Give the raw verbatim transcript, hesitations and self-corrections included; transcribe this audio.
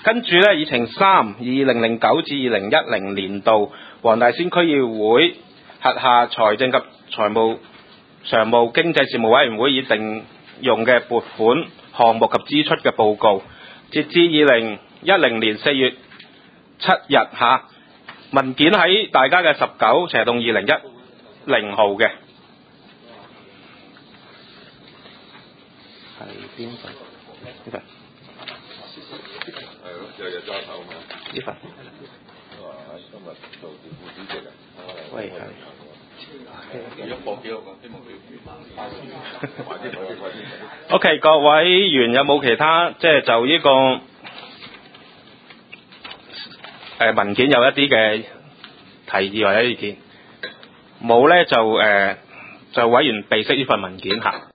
跟住咧，議程三二零零九至二零一零年度黃大仙區議會轄下財政及財務常務經濟事務委員會已定用嘅撥款項目及支出嘅報告，截至二零一零年四月七日嚇，文件喺大家嘅十九斜洞二零一零號嘅。係邊份？呢份。係咯，日日揸手嘛。呢份。哇！今日做政府主席啊。喂，係。一個幾個個希望佢 O.K. 各位議員有冇其他即係就呢、這個誒、呃、文件有一啲嘅提議或者意見？冇咧就誒、呃、就委員備悉呢份文件嚇。